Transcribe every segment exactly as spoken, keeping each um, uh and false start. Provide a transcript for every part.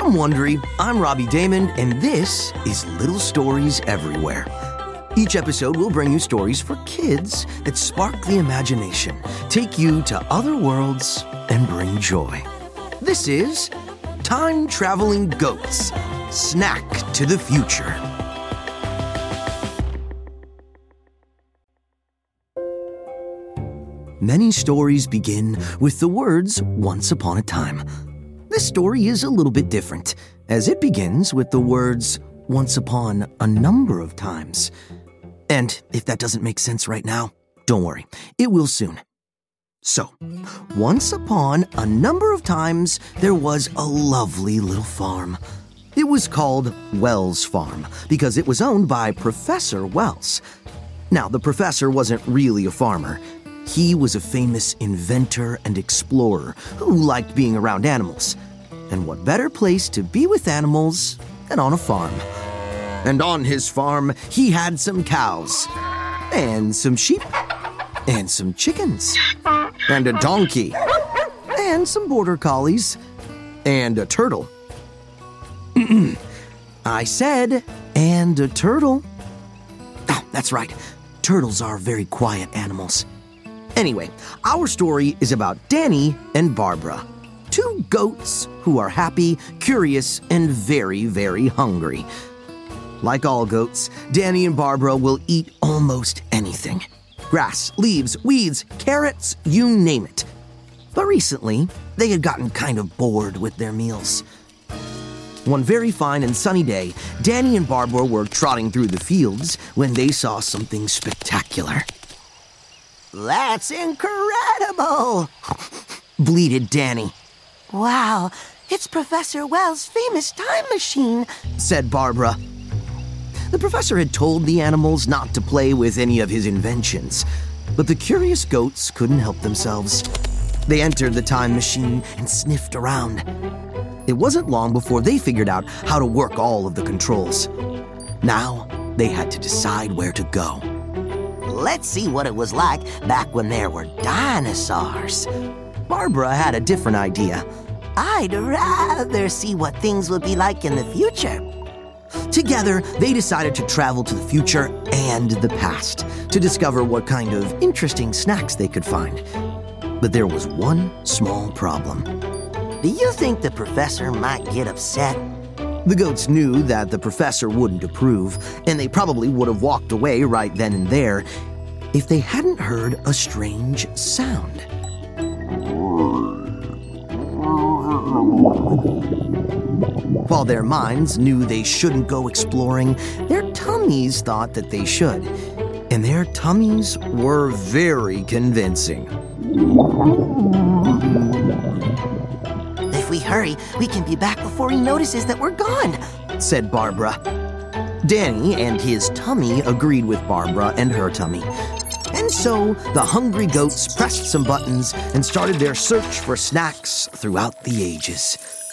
From Wondery, I'm Robbie Damon, and this is Little Stories Everywhere. Each episode will bring you stories for kids that spark the imagination, take you to other worlds, and bring joy. This is Time-Traveling Goats, Snack to the Future. Many stories begin with the words, once upon a time. This story is a little bit different, as it begins with the words, once upon a number of times. And if that doesn't make sense right now, don't worry, it will soon. So, once upon a number of times, there was a lovely little farm. It was called Wells Farm because it was owned by Professor Wells. Now, the professor wasn't really a farmer. He was a famous inventor and explorer who liked being around animals. And what better place to be with animals than on a farm? And on his farm, he had some cows, and some sheep, and some chickens, and a donkey, and some border collies, and a turtle. I said, and a turtle. Oh, that's right. Turtles are very quiet animals. Anyway, our story is about Danny and Barbara, two goats who are happy, curious, and very, very hungry. Like all goats, Danny and Barbara will eat almost anything. Grass, leaves, weeds, carrots, you name it. But recently, they had gotten kind of bored with their meals. One very fine and sunny day, Danny and Barbara were trotting through the fields when they saw something spectacular. "That's incredible!" bleated Danny. "Wow, it's Professor Wells' famous time machine," said Barbara. The professor had told the animals not to play with any of his inventions, but the curious goats couldn't help themselves. They entered the time machine and sniffed around. It wasn't long before they figured out how to work all of the controls. Now, they had to decide where to go. "Let's see what it was like back when there were dinosaurs." Barbara had a different idea. "I'd rather see what things would be like in the future." Together, they decided to travel to the future and the past to discover what kind of interesting snacks they could find. But there was one small problem. "Do you think the professor might get upset?" The goats knew that the professor wouldn't approve, and they probably would have walked away right then and there if they hadn't heard a strange sound. While their minds knew they shouldn't go exploring, their tummies thought that they should. And their tummies were very convincing. "If we hurry, we can be back before he notices that we're gone," said Barbara. Danny and his tummy agreed with Barbara and her tummy. And so the hungry goats pressed some buttons and started their search for snacks throughout the ages.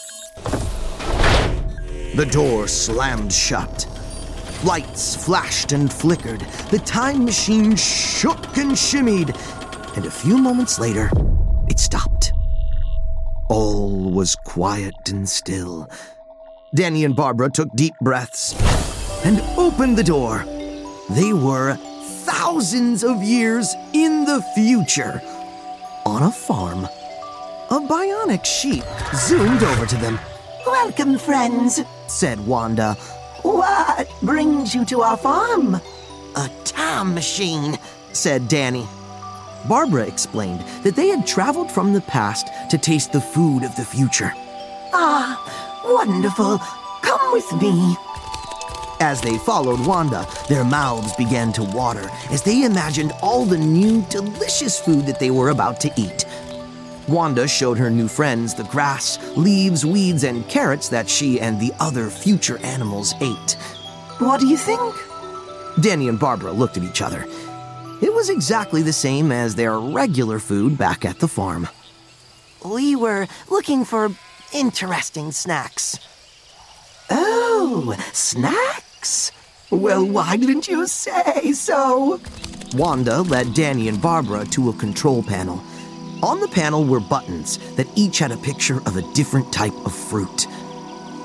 The door slammed shut. Lights flashed and flickered. The time machine shook and shimmied. And a few moments later, it stopped. All was quiet and still. Danny and Barbara took deep breaths and opened the door. They were thousands of years in the future. On a farm, a bionic sheep zoomed over to them. "Welcome, friends," said Wanda. "What brings you to our farm?" "A time machine," said Danny. Barbara explained that they had traveled from the past to taste the food of the future. "Ah, wonderful. Come with me." As they followed Wanda, their mouths began to water as they imagined all the new, delicious food that they were about to eat. Wanda showed her new friends the grass, leaves, weeds, and carrots that she and the other future animals ate. "What do you think?" Danny and Barbara looked at each other. It was exactly the same as their regular food back at the farm. "We were looking for interesting snacks." "Oh, snacks? Well, why didn't you say so?" Wanda led Danny and Barbara to a control panel. On the panel were buttons that each had a picture of a different type of fruit.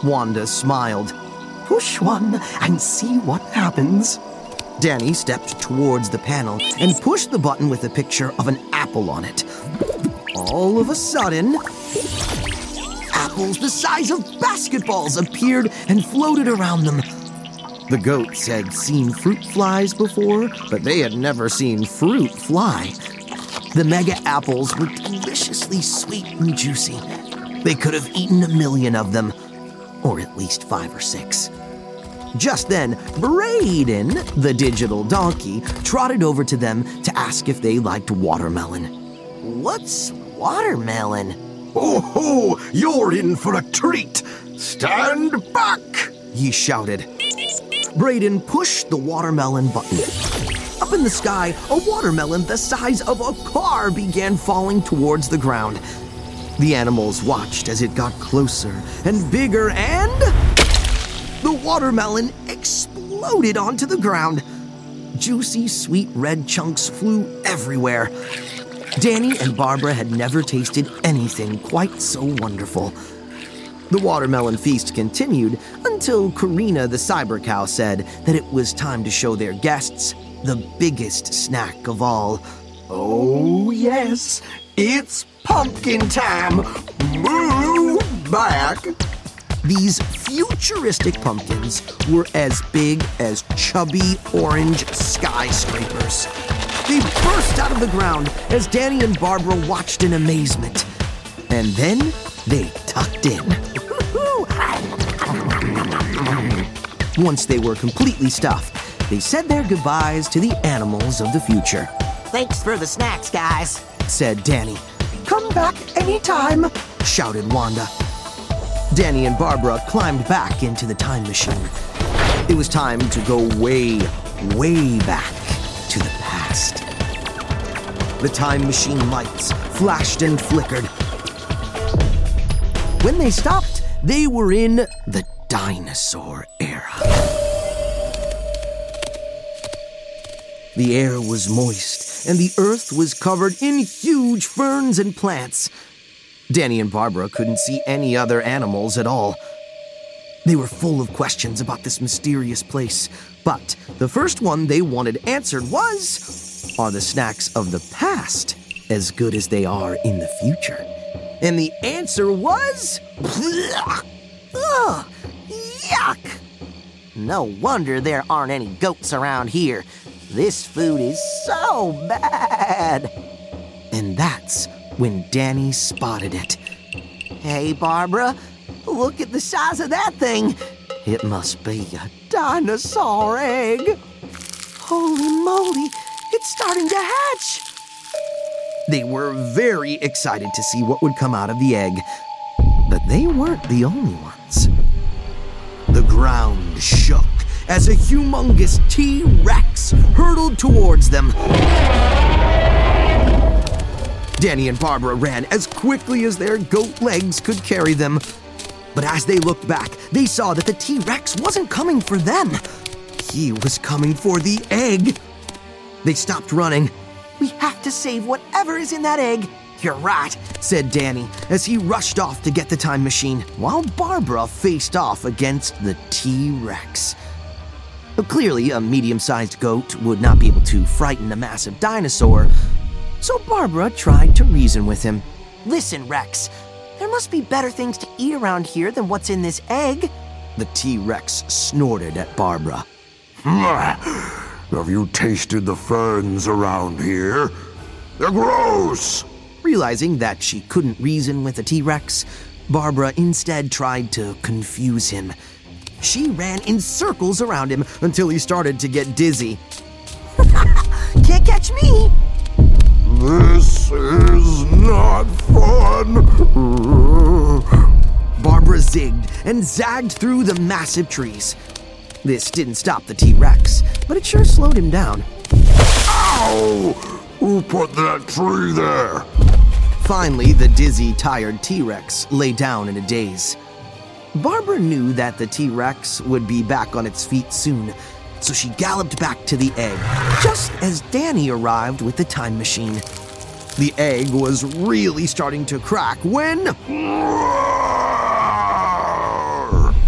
Wanda smiled. "Push one and see what happens." Danny stepped towards the panel and pushed the button with a picture of an apple on it. All of a sudden, apples the size of basketballs appeared and floated around them. The goats had seen fruit flies before, but they had never seen fruit fly. The mega apples were deliciously sweet and juicy. They could have eaten a million of them, or at least five or six. Just then, Braden, the digital donkey, trotted over to them to ask if they liked watermelon. What's watermelon? "Oh ho! You're in for a treat! Stand back!" he shouted. Braden pushed the watermelon button. Up in the sky, a watermelon the size of a car began falling towards the ground. The animals watched as it got closer and bigger, and the watermelon exploded onto the ground. Juicy, sweet red chunks flew everywhere. Danny and Barbara had never tasted anything quite so wonderful. The watermelon feast continued until Karina the cyber cow said that it was time to show their guests the biggest snack of all. "Oh yes, it's pumpkin time! Move back!" These futuristic pumpkins were as big as chubby orange skyscrapers. They burst out of the ground as Danny and Barbara watched in amazement. And then they tucked in. Once they were completely stuffed, they said their goodbyes to the animals of the future. Thanks for the snacks, guys, said Danny. "Come back anytime," shouted Wanda. Danny and Barbara climbed back into the time machine. It was time to go way, way back to the past. The time machine lights flashed and flickered. When they stopped, they were in the dinosaur era. The air was moist, and the earth was covered in huge ferns and plants. Danny and Barbara couldn't see any other animals at all. They were full of questions about this mysterious place, but the first one they wanted answered was, are the snacks of the past as good as they are in the future? And the answer was, ugh, yuck! No wonder there aren't any goats around here. This food is so bad. And that's when Danny spotted it. Hey, Barbara, look at the size of that thing. It must be a dinosaur egg. Holy moly, it's starting to hatch. They were very excited to see what would come out of the egg. But they weren't the only ones. The ground shook as a humongous T-Rex hurtled towards them. Danny and Barbara ran as quickly as their goat legs could carry them. But as they looked back, they saw that the T-Rex wasn't coming for them. He was coming for the egg. They stopped running. We have to save whatever is in that egg. You're right, said Danny as he rushed off to get the time machine, while Barbara faced off against the T-Rex. Clearly, a medium-sized goat would not be able to frighten a massive dinosaur, so Barbara tried to reason with him. Listen, Rex, there must be better things to eat around here than what's in this egg. The T-Rex snorted at Barbara. Have you tasted the ferns around here? They're gross! Realizing that she couldn't reason with a T-Rex, Barbara instead tried to confuse him. She ran in circles around him until he started to get dizzy. Can't catch me! This is not fun! Barbara zigged and zagged through the massive trees. This didn't stop the T-Rex, but it sure slowed him down. Ow! Who put that tree there? Finally, the dizzy, tired T-Rex lay down in a daze. Barbara knew that the T-Rex would be back on its feet soon, so she galloped back to the egg, just as Danny arrived with the time machine. The egg was really starting to crack when...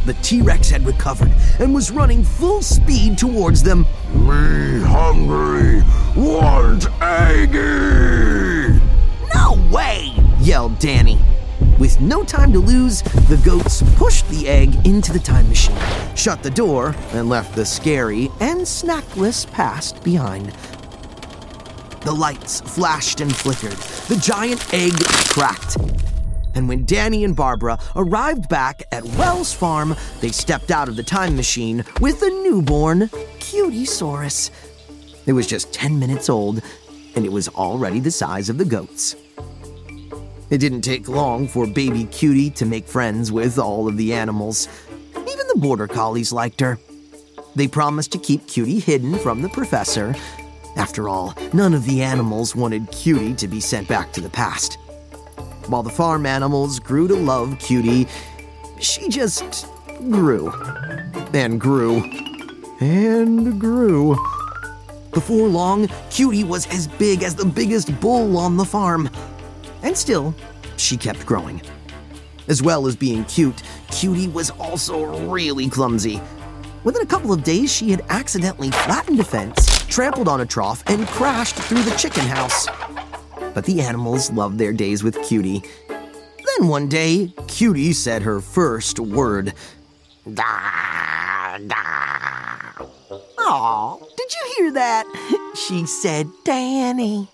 The T-Rex had recovered and was running full speed towards them. Me hungry, want eggy! "No way!" yelled Danny. With no time to lose, the goats pushed the egg into the time machine, shut the door, and left the scary and snackless past behind. The lights flashed and flickered. The giant egg cracked. And when Danny and Barbara arrived back at Wells Farm, they stepped out of the time machine with a newborn Cutiesaurus. It was just ten minutes old, and it was already the size of the goats. It didn't take long for baby Cutie to make friends with all of the animals. Even the border collies liked her. They promised to keep Cutie hidden from the professor. After all, none of the animals wanted Cutie to be sent back to the past. While the farm animals grew to love Cutie, she just grew and grew and grew. Before long, Cutie was as big as the biggest bull on the farm. And still, she kept growing. As well as being cute, Cutie was also really clumsy. Within a couple of days, she had accidentally flattened a fence, trampled on a trough, and crashed through the chicken house. But the animals loved their days with Cutie. Then one day, Cutie said her first word. Da, da. "Aw, did you hear that?" she said, "Danny."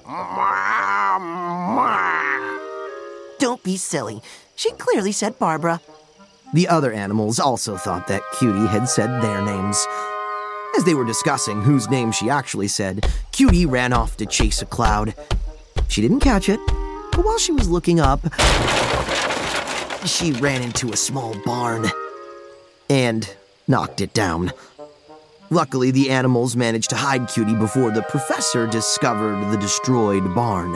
Don't be silly. She clearly said Barbara. The other animals also thought that Cutie had said their names. As they were discussing whose name she actually said, Cutie ran off to chase a cloud. She didn't catch it, but while she was looking up, she ran into a small barn and knocked it down. Luckily, the animals managed to hide Cutie before the professor discovered the destroyed barn.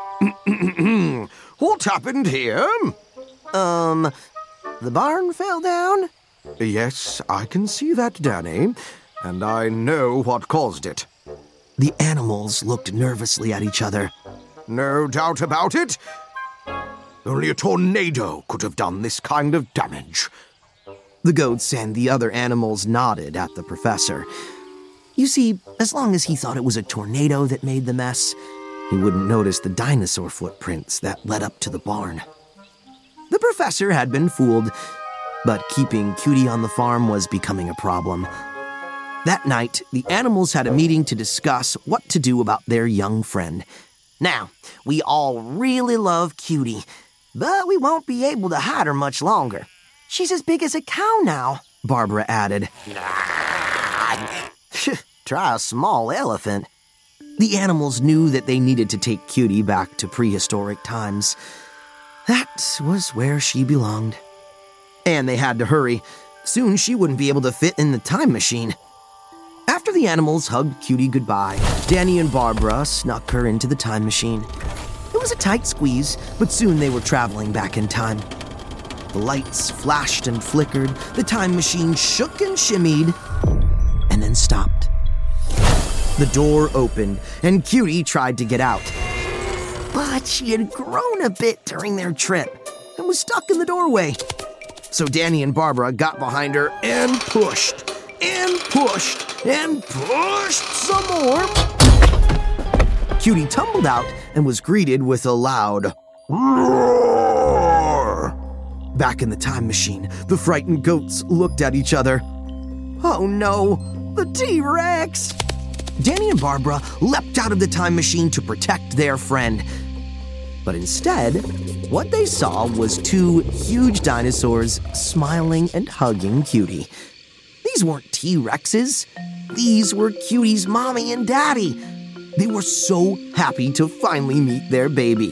What happened here? Um, the barn fell down? Yes, I can see that, Danny, and I know what caused it. The animals looked nervously at each other. No doubt about it. Only a tornado could have done this kind of damage. The goats and the other animals nodded at the professor. You see, as long as he thought it was a tornado that made the mess, he wouldn't notice the dinosaur footprints that led up to the barn. The professor had been fooled, but keeping Cutie on the farm was becoming a problem. That night, the animals had a meeting to discuss what to do about their young friend. Now, we all really love Cutie, but we won't be able to hide her much longer. She's as big as a cow now, Barbara added. Try a small elephant. The animals knew that they needed to take Cutie back to prehistoric times. That was where she belonged. And they had to hurry. Soon she wouldn't be able to fit in the time machine. After the animals hugged Cutie goodbye, Danny and Barbara snuck her into the time machine. It was a tight squeeze, but soon they were traveling back in time. The lights flashed and flickered, the time machine shook and shimmied, and then stopped. The door opened, and Cutie tried to get out. But she had grown a bit during their trip and was stuck in the doorway. So Danny and Barbara got behind her and pushed, and pushed, and pushed some more. Cutie tumbled out and was greeted with a loud roar. Back in the time machine, the frightened goats looked at each other. Oh no, the T-Rex! Danny and Barbara leapt out of the time machine to protect their friend. But instead, what they saw was two huge dinosaurs smiling and hugging Cutie. These weren't T-Rexes. These were Cutie's mommy and daddy. They were so happy to finally meet their baby.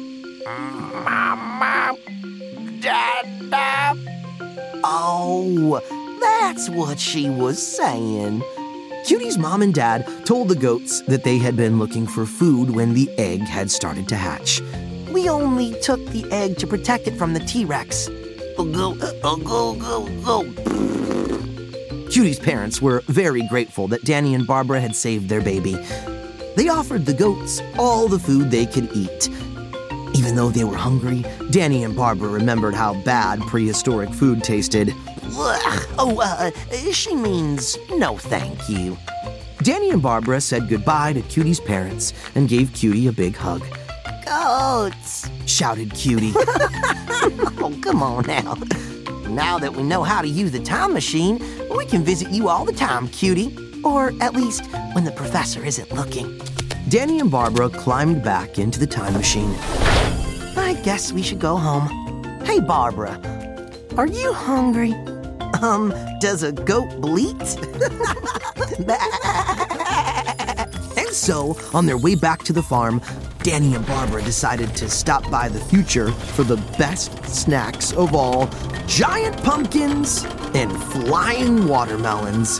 Mama, Dada. Oh, that's what she was saying. Cutie's mom and dad told the goats that they had been looking for food when the egg had started to hatch. We only took the egg to protect it from the T-Rex. Go, go, go, go, go. Cutie's parents were very grateful that Danny and Barbara had saved their baby. They offered the goats all the food they could eat. Even though they were hungry, Danny and Barbara remembered how bad prehistoric food tasted. Ugh. Oh, uh, she means no thank you. Danny and Barbara said goodbye to Cutie's parents and gave Cutie a big hug. Goats! Shouted Cutie. Oh, come on now. Now that we know how to use the time machine, we can visit you all the time, Cutie. Or at least when the professor isn't looking. Danny and Barbara climbed back into the time machine. I guess we should go home. Hey, Barbara, are you hungry? Um, does a goat bleat? And so, on their way back to the farm, Danny and Barbara decided to stop by the future for the best snacks of all, giant pumpkins and flying watermelons.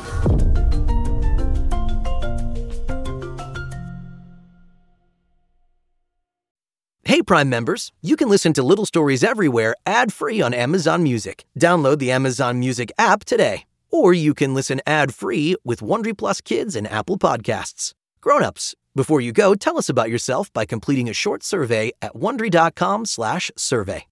Hey, Prime members, you can listen to Little Stories Everywhere ad-free on Amazon Music. Download the Amazon Music app today. Or you can listen ad-free with Wondery Plus Kids and Apple Podcasts. Grown-ups, before you go, tell us about yourself by completing a short survey at Wondery.com slash survey.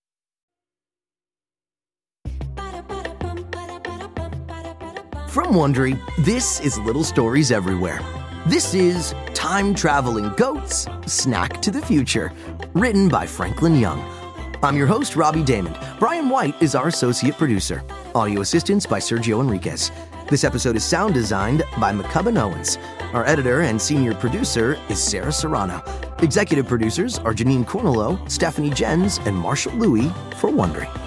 From Wondery, this is Little Stories Everywhere. This is Time-Traveling Goats, Snack to the Future, written by Franklin Young. I'm your host, Robbie Damon. Brian White is our associate producer. Audio assistance by Sergio Enriquez. This episode is sound designed by McCubbin Owens. Our editor and senior producer is Sarah Serrano. Executive producers are Janine Cornello, Stephanie Jens, and Marshall Louie for Wondery.